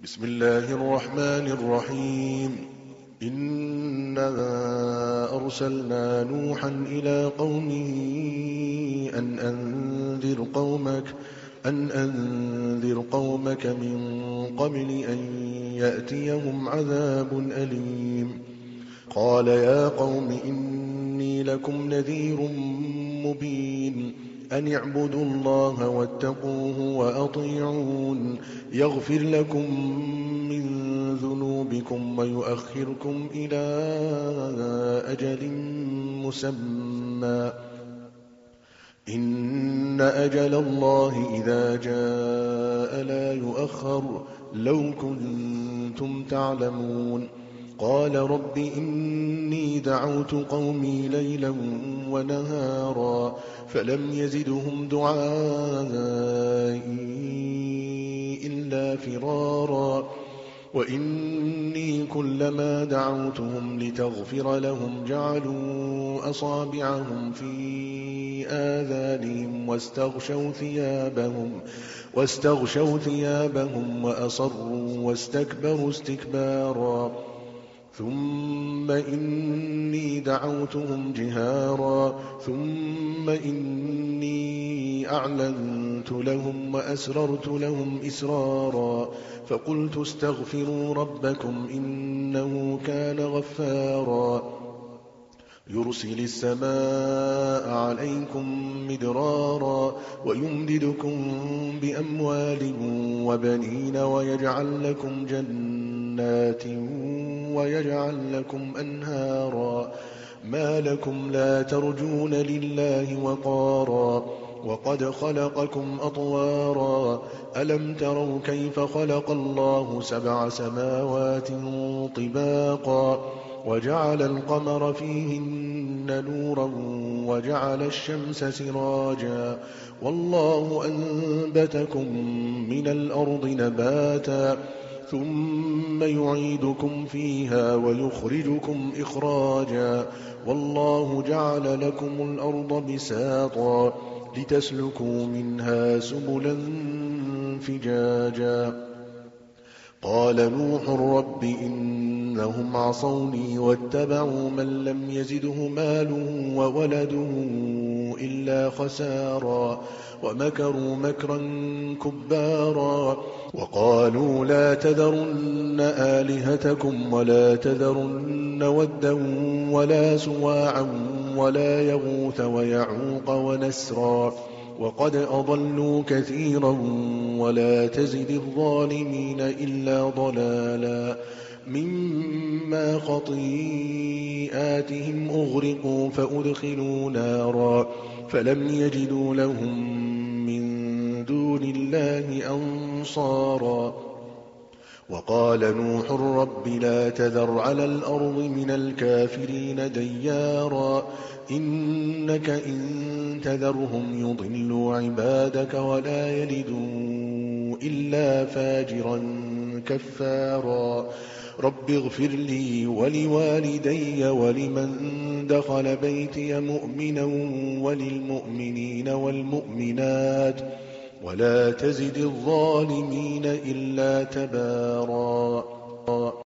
بسم الله الرحمن الرحيم. إنا أرسلنا نوحا إلى قومه أن أنذر قومك من قبل أن يأتيهم عذاب أليم. قال يا قوم إني لكم نذير مبين أن اعبدوا الله واتقوه وأطيعون يغفر لكم من ذنوبكم ويؤخركم إلى أجل مسمى إن أجل الله إذا جاء لا يؤخر لو كنتم تعلمون. قال رب إني دعوت قومي ليلا ونهارا فلم يزدهم دعائي إلا فرارا وإني كلما دعوتهم لتغفر لهم جعلوا أصابعهم في آذانهم واستغشوا ثيابهم وأصروا واستكبروا استكبارا ثم إني دعوتهم جهارا ثم إني أعلنت لهم وأسررت لهم إسرارا فقلت استغفروا ربكم إنه كان غفارا يرسل السماء عليكم مدرارا ويمددكم بأموال وبنين ويجعل لكم جنات ويجعل لكم أنهارا ما لكم لا ترجون لله وقارا وقد خلقكم أطوارا ألم تروا كيف خلق الله 7 سماوات طباقا وجعل القمر فيهن نورا وجعل الشمس سراجا والله أنبتكم من الأرض نباتا ثم يعيدكم فيها ويخرجكم إخراجا والله جعل لكم الأرض بساطا لتسلكوا منها سبلا فجاجا. قال نوح رب إنهم عصوني واتبعوا من لم يزده ماله وولده إلا خسارا ومكروا مكرا كبارا وقالوا لا تذرن آلهتكم ولا تذرن ودا ولا سواعا ولا يغوث ويعوق ونسرا وقد أضلوا كثيرا ولا تزد الظالمين إلا ضلالا مما خطيئاتهم أغرقوا فأدخلوا نارا فلم يجدوا لهم من دون الله أنصارا. وقال نوح رب لا تذر على الأرض من الكافرين ديارا إنك إن تذرهم يضلوا عبادك ولا يلدوا إلا فاجرا كفارا. رب اغفر لي ولوالدي ولمن دخل بيتي مؤمنا وللمؤمنين والمؤمنات ولا تزد الظالمين إلا تبارا.